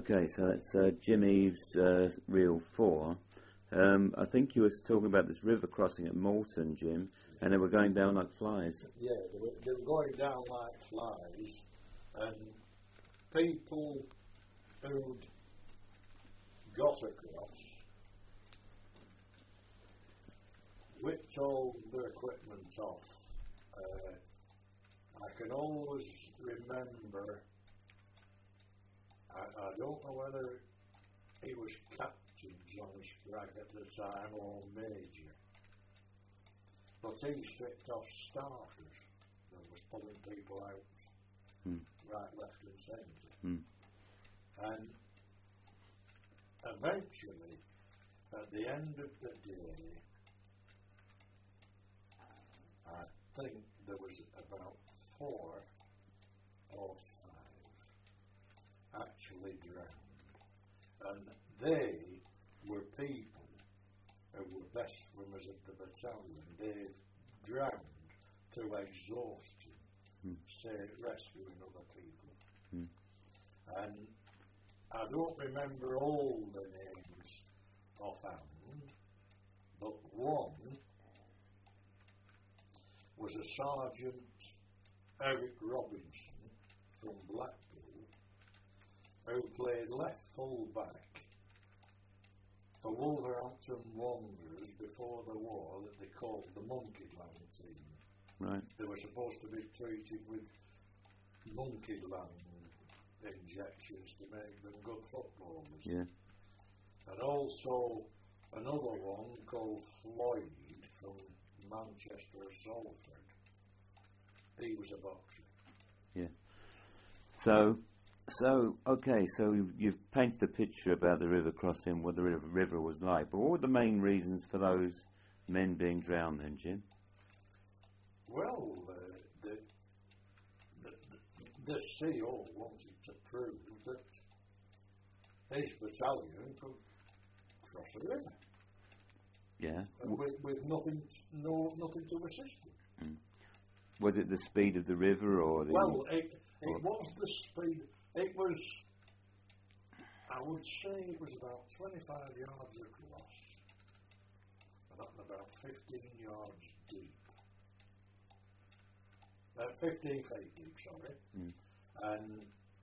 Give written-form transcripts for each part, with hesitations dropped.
Okay, so that's Jim Eves' reel 4. I think you were talking about this river crossing at Moulton, Jim, and they were going down like flies. Yeah, they were going down like flies, and people who'd got across whipped all their equipment off. I can always remember, I don't know whether he was Captain John Spragg at the time or Major, but he stripped off starters that was pulling people out right, left and centre. And eventually, at the end of the day, I think there was about 4 or 5 actually drowned, and they were people who were best swimmers of the battalion. They drowned through exhaustion, rescuing other people. And I don't remember all the names offhand, but one was a Sergeant Eric Robinson from Blackpool, who played left full back for Wolverhampton Wanderers before the war, that they called the Monkeyland team. Right. They were supposed to be treated with Monkeyland injections to make them good footballers. Yeah. And also another one called Floyd from Manchester or Salford. He was a boxer. Yeah. So okay, so you've painted a picture about the river crossing, what the river was like, but what were the main reasons for those men being drowned then, Jim? Well, the CO wanted to prove that his battalion could cross a river. Yeah. With nothing to assist him. Was it the speed of the river, or the? Well, it was the speed. It was, I would say, it was about 25 yards across, and about 15 yards deep. 15 feet deep, sorry. And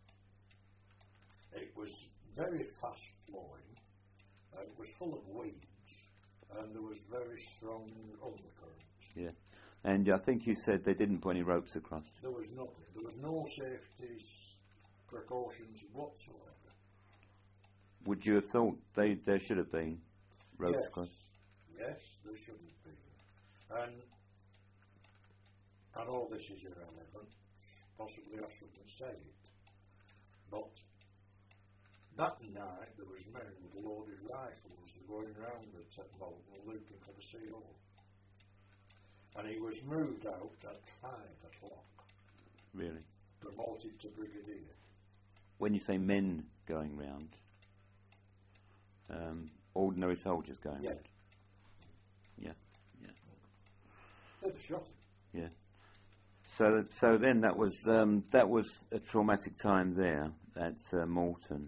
it was very fast flowing. It was full of weeds, and there was very strong undercurrents. Yeah. And I think you said they didn't put any ropes across. There was nothing. There was no safety precautions whatsoever. Would you have thought there should have been ropes across? Yes, there should have been. And I know this is irrelevant. Possibly I shouldn't say it. But that night there was men with loaded rifles going round at Moulton looking for the CO. And he was moved out at 5 o'clock. Really? Promoted to brigadier. When you say men going round, ordinary soldiers going round? Yeah. They'd shot him. Yeah. So then that was a traumatic time there at Moulton.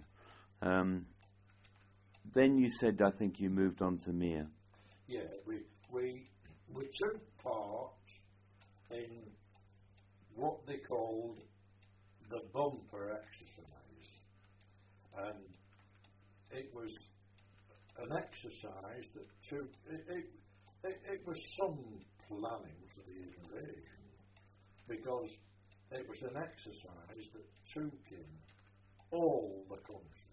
Then you said, I think you moved on to Mere. Yeah, we took part in what they called the bumper exercise, and it was an exercise that took it was some planning for the invasion, because it was an exercise that took in all the country.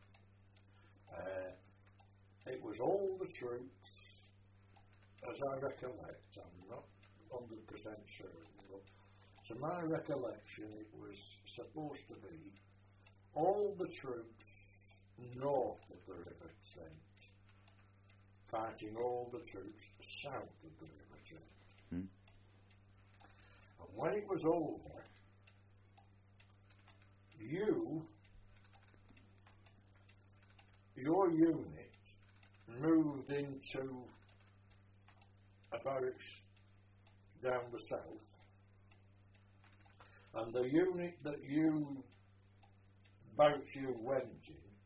It was all the troops, as I recollect. I'm not 100% certain, but to my recollection it was supposed to be all the troops north of the River Trent fighting all the troops south of the River Trent. And when it was over, your unit moved into a barracks down the south, and the unit that barracks you went in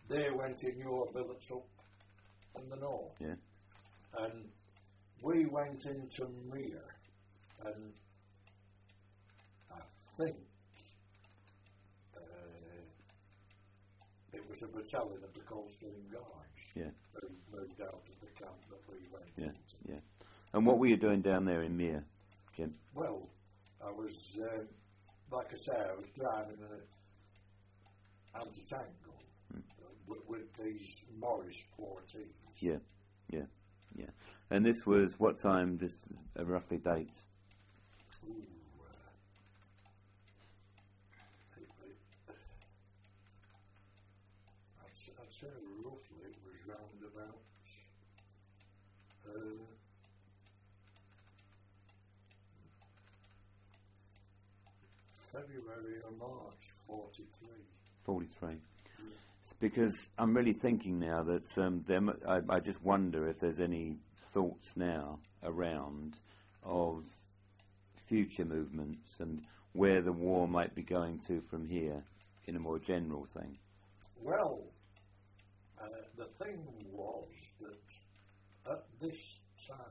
they went in your billets up in the north. Yeah. And we went into Mere, and I think it was a battalion of the Coldstream Guards Yeah. who moved out of the camp that we went Yeah. into. Yeah. And what were you doing down there in Mere, Jim? Well, I was, like I say, I was driving an anti-tank gun with these Morris 14s. Yeah. Yeah. Yeah. And this was what time? This roughly date? Ooh, I'd say roughly it was round about February or March 43. 43. It's because I'm really thinking now that I just wonder if there's any thoughts now around of future movements and where the war might be going to from here in a more general thing. Well, the thing was that at this time,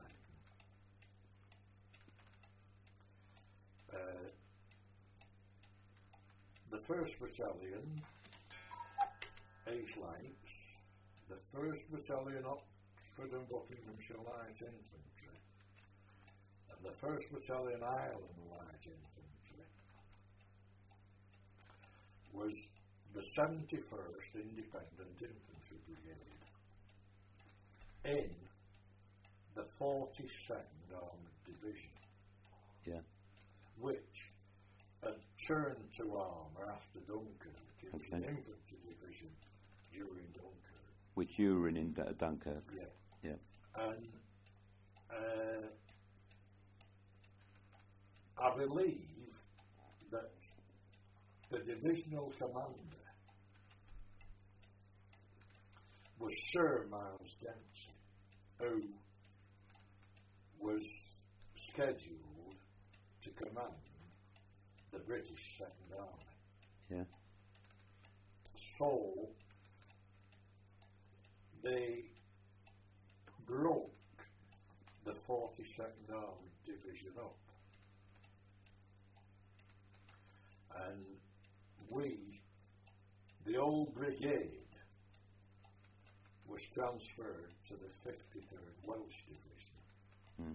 the 1st Battalion, East Lancs, the 1st Battalion Oxford and Buckinghamshire Light Infantry, and the 1st Battalion Ireland Light Infantry was the 71st Independent Infantry Brigade in the 42nd Armoured Division, Yeah. which had turned to armour after Dunkirk. It was an Okay. infantry division during Dunkirk. Which you were in Dunkirk. Yeah. Yeah. And I believe that the divisional commander was Sir Miles Dempsey, who was scheduled to command the British Second Army. Yeah. So they broke the 42nd Armoured Division up, and we, the old brigade, was transferred to the 53rd Welsh Division. Mm.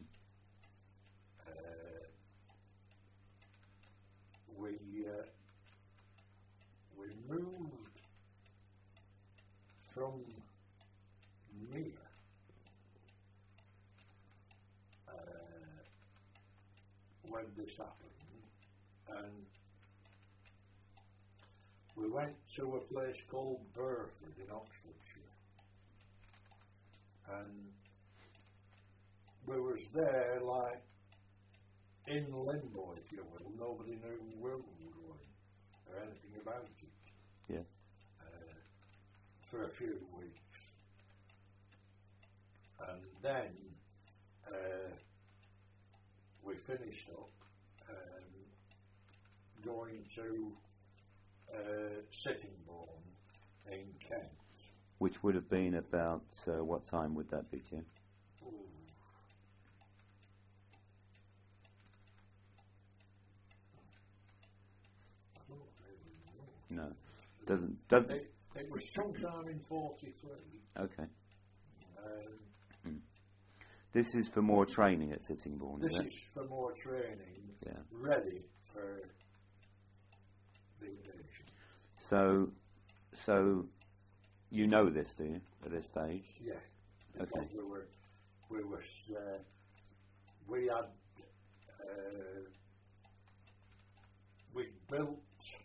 We moved from Mere when this happened, and we went to a place called Burford in Oxfordshire, and we was there like in limbo, if you will. Nobody knew where we were going or anything about it. Yeah. For a few weeks, and then we finished up going to Sittingbourne in Kent. Which would have been about what time would that be, Jim? Ooh. I don't really know. No. Doesn't. It was sometime in 43. Okay. This is for more training at Sittingbourne, This is it? is for more training, Yeah. ready for the invasion. So you know this, do you, at this stage? Yeah. Okay. Because we had we built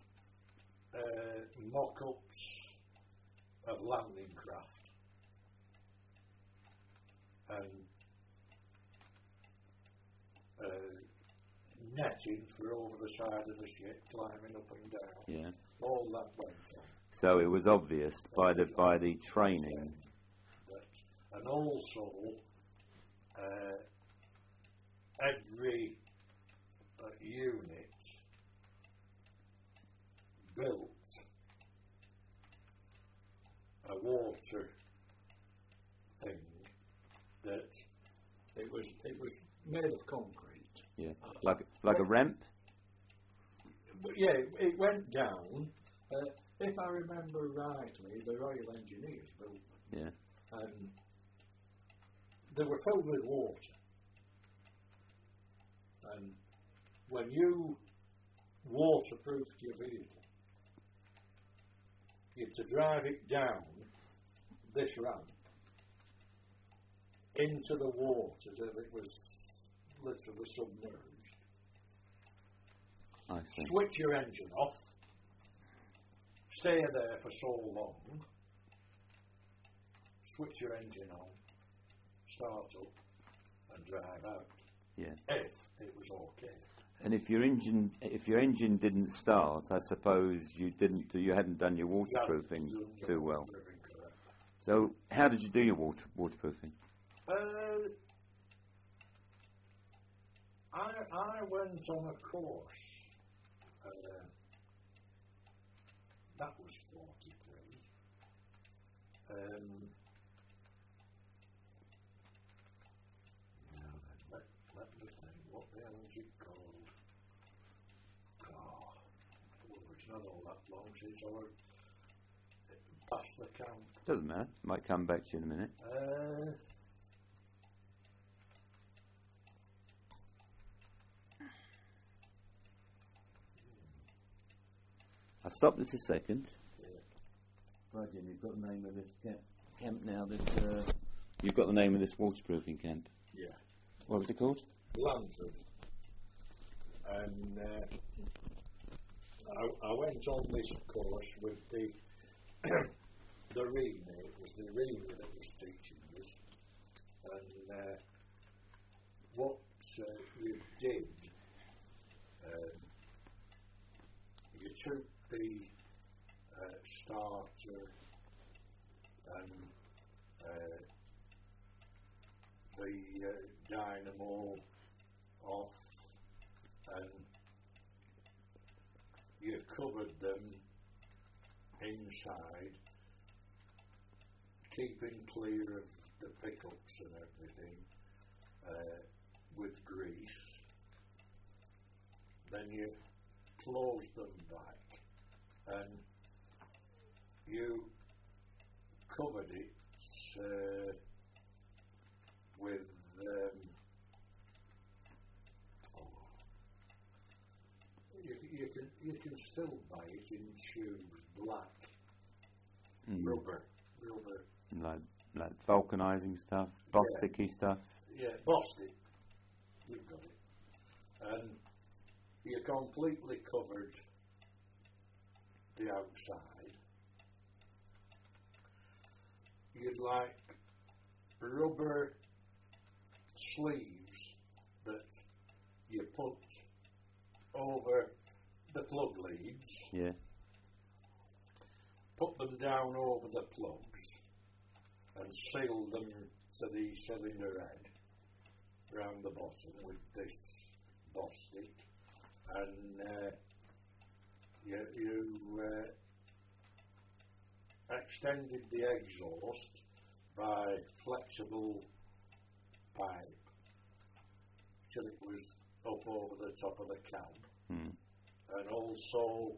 mock-ups of landing craft, and netting for over the side of the ship, climbing up and down. Yeah. All that went on. So it was obvious by the training. And also, every unit built a water thing that it was made of concrete. Yeah, like a ramp. But yeah, it went down. If I remember rightly, the Royal Engineers built them. Yeah. And they were filled with water. And when you waterproofed your vehicle, you had to drive it down this ramp into the water as if it was literally submerged. I see. Switch your engine off, stay there for so long, switch your engine on, start up and drive out. Yeah. If it was okay. And if your engine didn't start, I suppose you hadn't done your waterproofing too well. So how did you do your waterproofing? I went on a course. That was 43. Now then, let me think. What the hell is it called? It's not all that long since I was past the camp. Doesn't matter. Might come back to you in a minute. I'll stop this a second. Yeah. Right, Jim, you've got the name of this camp now. You've got the name of this waterproofing camp. Yeah. What was it called? Lantern. And I went on this course with the the reader. It was the reader that was teaching us. And what you did, you took the starter and the dynamo off, and you covered them inside, keeping clear of the pickups and everything, with grease. Then you closed them back and you covered it with you can still buy it in tubes, black rubber. Like vulcanizing stuff, Bosticky stuff. Yeah, Bostik. You've got it. And you completely covered the outside. You'd like rubber sleeves that you put over the plug leads. Yeah. Put them down over the plugs and seal them to the cylinder head round the bottom with this Bostik. And you extended the exhaust by flexible pipe till it was up over the top of the cab. And also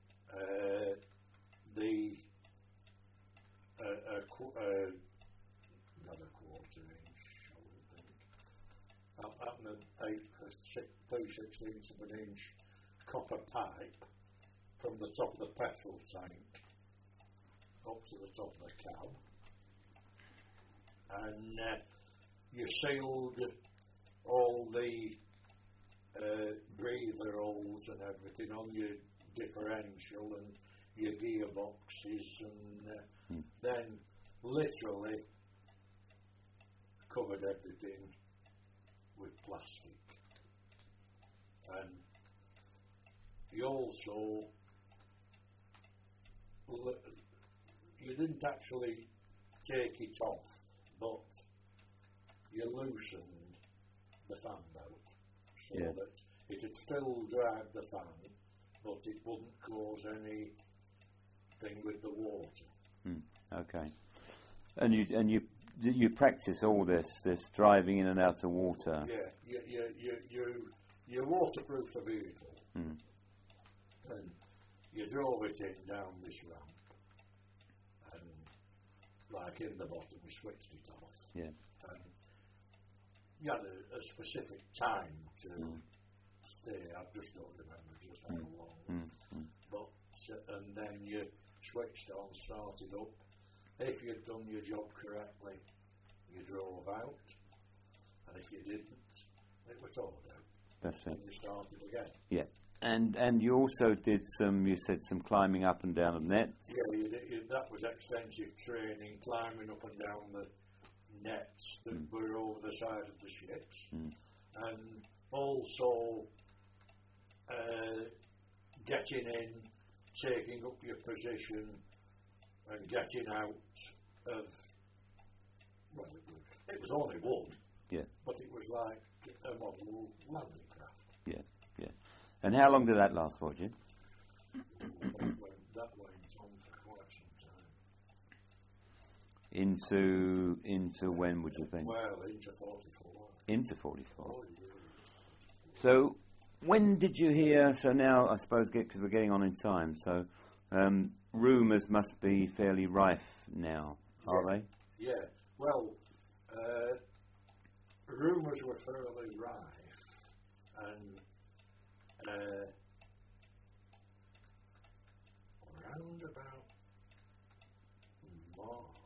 not a quarter inch, I would think. Up an 3/16 of an inch copper pipe from the top of the petrol tank up to the top of the cab. And you sealed all the breather holes and everything on your differential and your gearboxes, and then literally covered everything with plastic. And you also, you didn't actually take it off, but you loosened the fan belt so that it would still drive the fan, but it wouldn't cause anything with the water. Okay. And you practice all this driving in and out of water. Yeah, you waterproof the vehicle, and you drove it in down this ramp, and like in the bottom, we switched it off. Yeah. And you had a specific time to stay. I just don't remember just how long. But and then you switched on, started up. If you'd done your job correctly, you drove out, and if you didn't, it was towed out. That's it. And you started again. Yeah. And you also did some climbing up and down of nets. Yeah, that was extensive training, climbing up and down the nets that were over the side of the ships, and also getting in, taking up your position, and getting out of. Well, it was only one. Yeah. But it was like a model landing craft. Yeah, yeah. And how long did that last for, Jim? That went on for quite some time. Into when would you think? Well, into 44. Into 44. Oh, yeah. So when did you hear? So now I suppose because we're getting on in time. So rumours must be fairly rife now, are they? Yeah. Well, rumours were fairly rife, and around about March,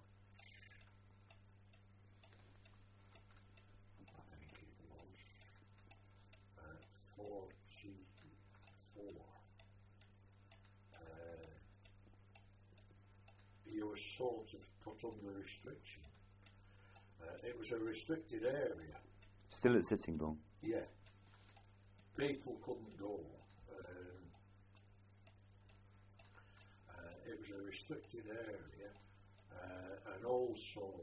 I think it was, 44, you were sort of put under restriction. It was a restricted area. Still at Sittingbourne? Yeah. People couldn't go. It was a restricted area, and also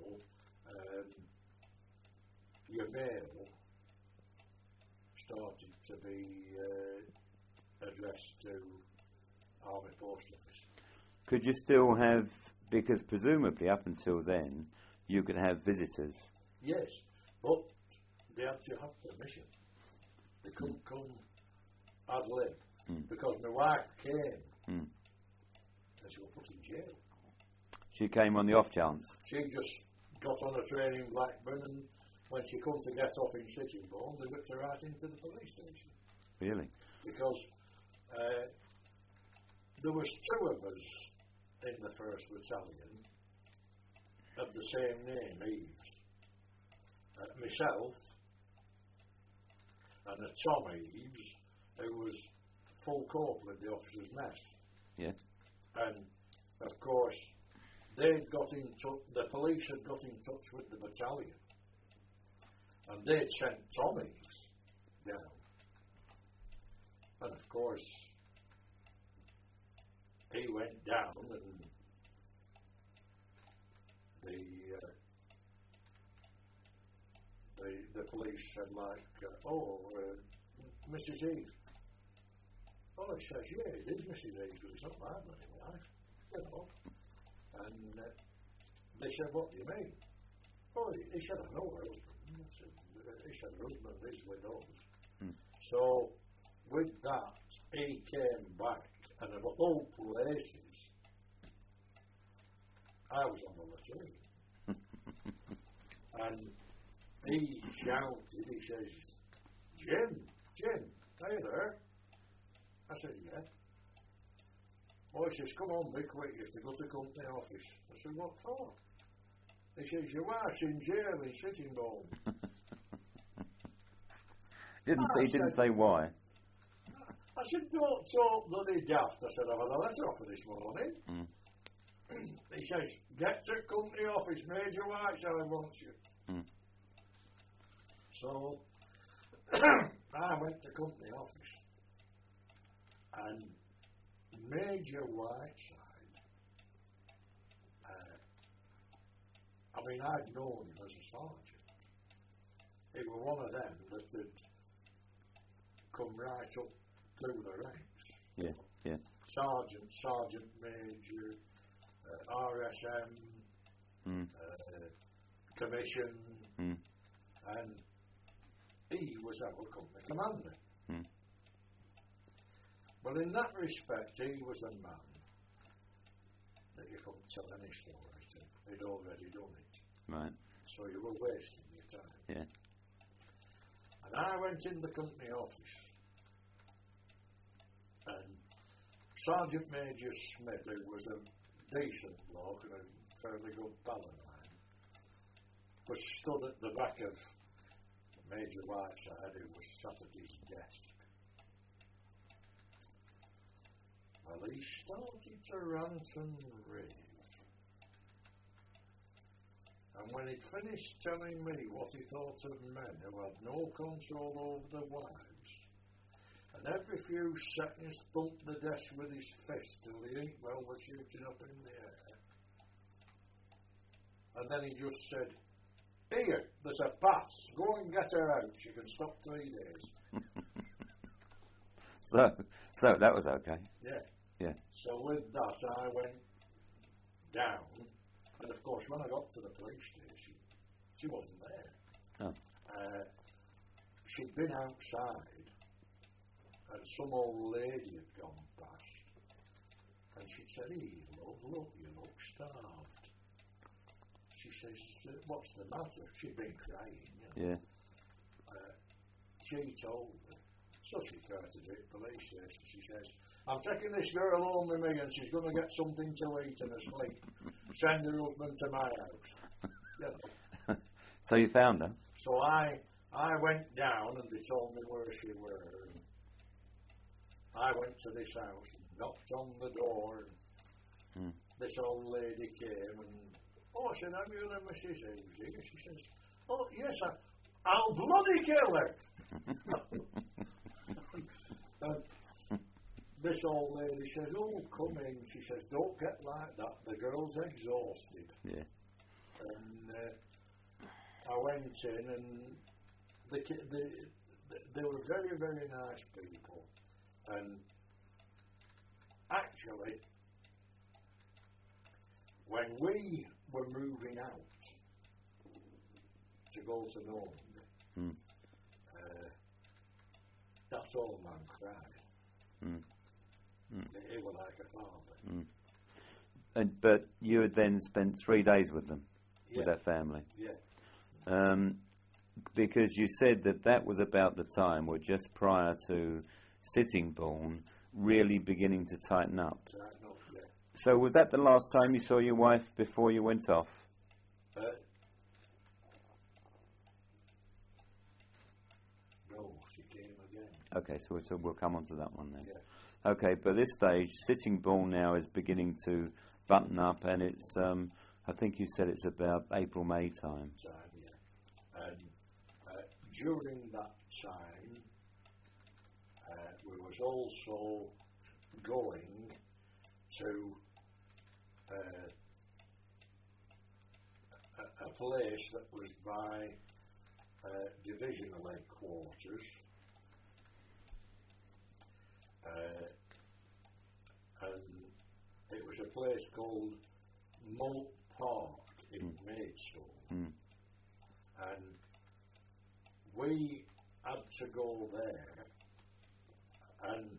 your mail started to be addressed to Army Post Office. Could you still have, because presumably up until then, you could have visitors? Yes, but they had to have permission. They couldn't come ad lib, because my wife came and she was put in jail. She came on the off chance? She just got on a train in Blackburn, and when she come to get off in Sittingbourne, they whipped her right into the police station. Really? Because there was two of us in the 1st Battalion of the same name, Eves. Myself and a Tom Eves, who was full corporal at the officers' mess. Yeah. And of course, they'd got in touch. The police had got in touch with the battalion, and they'd sent Tom Eves down. And of course, he went down, and the police said, like, Mrs. Eve. Oh, he says, yeah, it is Mrs. Eve, but it's not my bloody wife, you know. And they said, what do you mean? Oh, he said, I know her husband. He said, her husband is with us. So, with that, he came back, and of all places, I was on the latrine. And he shouted, he says, Jim, are you there? I said, yeah. Oh, he says, come on, be quick, you have to go to company office. I said, what for? He says, your wife's in jail in Sittingbourne. He didn't say why. I said, don't talk bloody daft. I said, I've had a letter off her this morning. He says, get to company office, Major Whiteside wants you. So, I went to company office, and Major Whiteside, I'd known him as a sergeant. He was one of them that had come right up through the ranks. Yeah. Sergeant, Major, RSM, commission, and he was our company commander. Well, in that respect, he was a man that you couldn't tell any story to. He'd already done it. Right. So you were wasting your time. Yeah. And I went in the company office, and Sergeant Major Smith, who was a decent bloke and a fairly good pal of mine, was stood at the back of Major Whiteside, who was sat at his desk. Well, he started to rant and rave. And when he'd finished telling me what he thought of men who had no control over their wives, and every few seconds thumped the desk with his fist till the inkwell was shooting up in the air, and then he just said, "Here, there's a pass. Go and get her out. She can stop 3 days." So that was okay. Yeah. Yeah. So with that, I went down, and of course, when I got to the police station, she wasn't there. Oh. She'd been outside, and some old lady had gone past, and she said, "Hey, love, look, you look starved." She says, "What's the matter?" She'd been crying, you know. Yeah. She told her. So she tried to do it at the police station. She says, "I'm taking this girl home with me, and she's going to get something to eat and a sleep. Send her husband to my house." You know. So you found her? So I went down, and they told me where she were. And I went to this house and knocked on the door, and this old lady came, and I said, "Have you the Mrs. Hughes here?" She says, "Oh, yes, I'll bloody kill her." And this old lady said, "Oh, come in." She says, "Don't get like that. The girl's exhausted." Yeah. And I went in, and they were very, very nice people. And actually, when we were moving out to go to Normandy, that old man cried. He was like a father. But you had then spent 3 days with them, with that family. Yeah. Because you said that was about the time, or just prior to Sittingbourne, really beginning to tighten up. Yeah. So was that the last time you saw your wife before you went off? No, she came again. Okay, so we'll come on to that one then. Yeah. Okay, but this stage, Sittingbourne now is beginning to button up, and it's, I think you said it's about April, May time. Yeah. And during that time, we was also going to a place that was by divisional headquarters, and it was a place called Moat Park in Maidstone, and we had to go there, and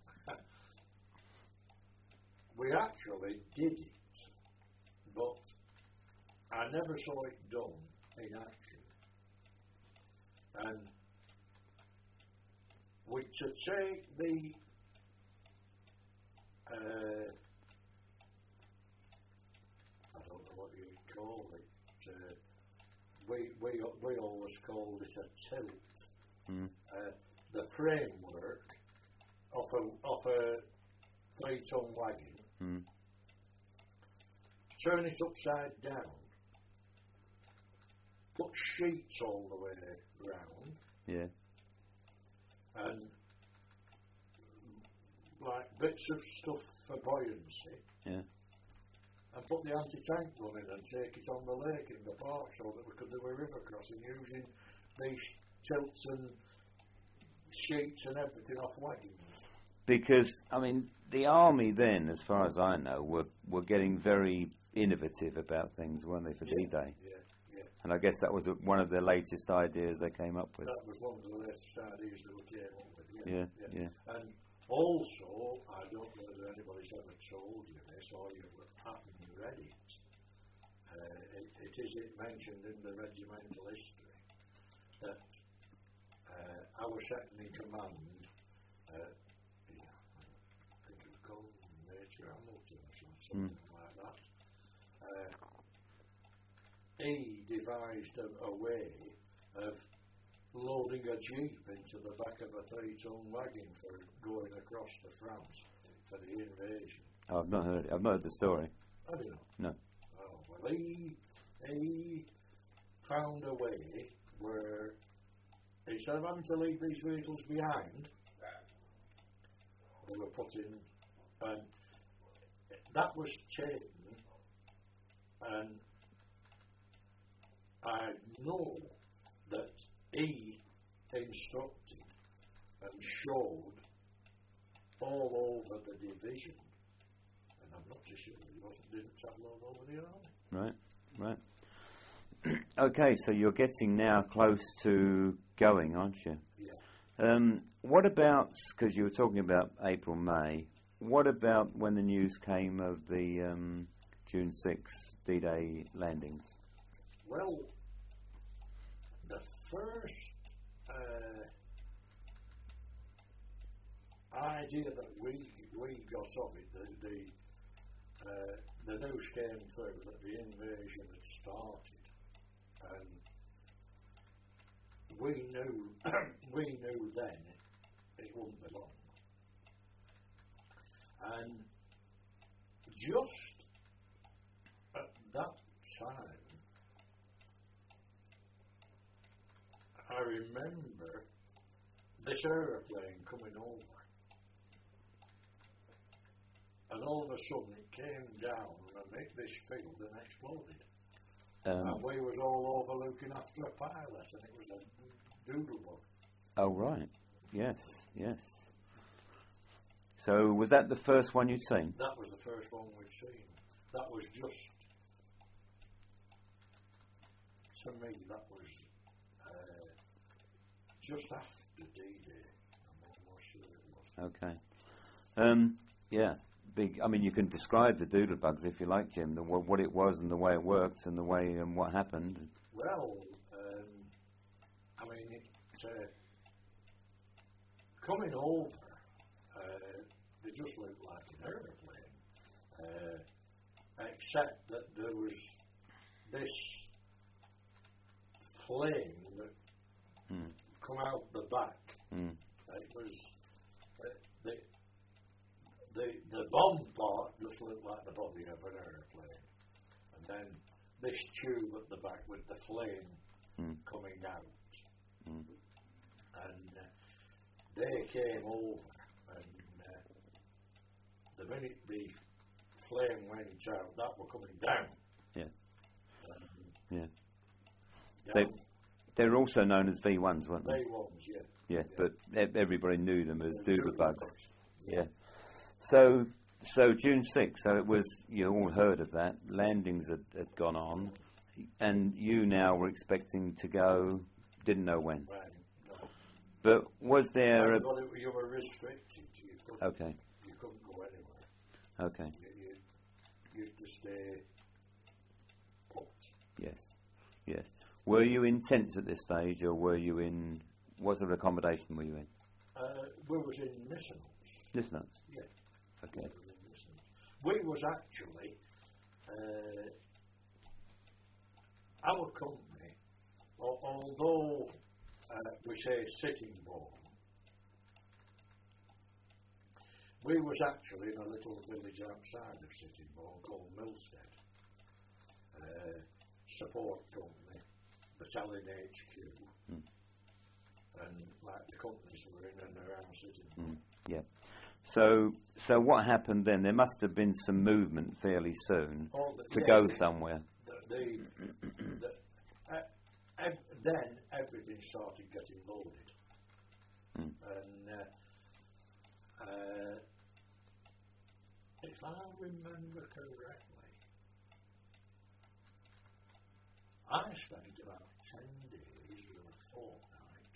we actually did it, but I never saw it done in action. And we to take the I don't know what you'd call it. We always called it a tilt. The framework of a 3-ton wagon. Turn it upside down. Put sheets all the way round. Yeah. And like bits of stuff for buoyancy. Yeah. And put the anti-tank run in and take it on the lake in the park so that we could do a river crossing using these tilts and sheets and everything off wagons. Because, I mean, the army then, as far as I know, were getting very innovative about things, weren't they, for D-Day? Yeah. And I guess that was one of their latest ideas they came up with. That was one of the latest ideas that we came up with. Yeah. And also, I don't know whether anybody's ever told you this or you haven't read it. It is mentioned in the regimental history that our second in command, I think it was called Major Hamilton or something like that, he devised a way of loading a jeep into the back of a 3-ton wagon for going across to France for the invasion. Oh, I've not heard it. I've not heard the story. Have you not? No. Oh, well, he found a way where instead of having to leave these vehicles behind, they were put in, and that was taken, and I know that he instructed and showed all over the division, and I'm not too sure he didn't travel all over the army. Right. Okay, so you're getting now close to going, aren't you? Yeah. What about, because you were talking about April, May, what about when the news came of the June 6 D-Day landings? Well, the first idea that we got of it, the news came through that the invasion had started, and we knew then it wouldn't be long, and just at that time, I remember this aeroplane coming over, and all of a sudden it came down and hit this field and exploded. And we was all over looking after a pilot, and it was a doodlebug. Oh, right. Yes. So was that the first one you'd seen? That was the first one we'd seen. That was just, to me, that was just after D-Day. I'm almost sure it was. Okay. Yeah. Big. I mean, you can describe the doodlebugs if you like, Jim. What it was and the way it worked and the way and what happened. Well, I mean, it coming over, they just looked like an aeroplane, except that there was this flame that come out the back. It was the bomb part just looked like the body of an aeroplane, and then this tube at the back with the flame coming out, and they came over, and the minute the flame went out, that were coming down. They were also known as V1s, weren't they? V1s, yeah. But everybody knew them as doodlebugs. Yeah. So June 6th, so it was, you all heard of that, landings had gone on, and you now were expecting to go, didn't know when. Right, no. But was there you were restricted. Okay. You couldn't go anywhere. Okay. You had to stay put. Yes. Were you in tents at this stage, or what sort of accommodation were you in? We was in Nissan. Nissan? Yeah. Okay. We was actually, our company, although we say Sittingbourne, we was actually in a little village outside of Sittingbourne called Milstead, support company, battalion HQ, and like the companies were in and around Sittingbourne. Yeah. So what happened then? There must have been some movement fairly soon to go somewhere. Then everything started getting loaded, and If I remember correctly, I spent about 10 days or a fortnight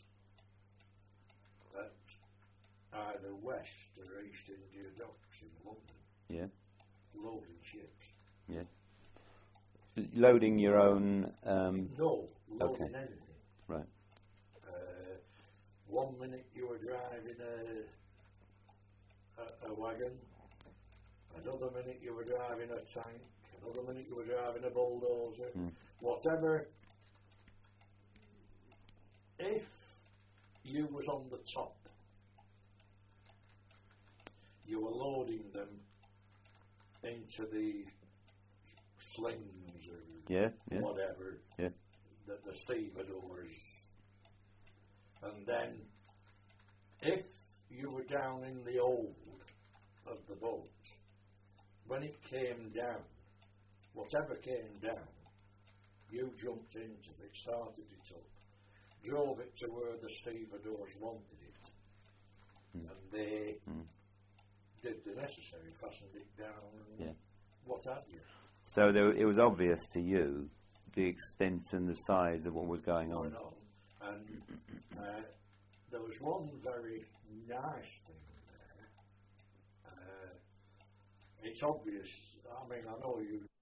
at either West or East India Docks in London. Yeah. Loading ships. Yeah. Loading your own. No, loading Okay. anything. Right. 1 minute you were driving a wagon, another minute you were driving a tank, another minute you were driving a bulldozer, whatever. If you was on the top, you were loading them into the slings or Yeah. whatever Yeah. that the stevedores. And then, if you were down in the hold of the boat, when it came down, whatever came down, you jumped into it, started it up, drove it to where the stevedores wanted it, and they did the necessary, fastened it down, and what have you. So it was obvious to you the extent and the size of what was going on. And there was one very nice thing there. It's obvious, I mean, I know you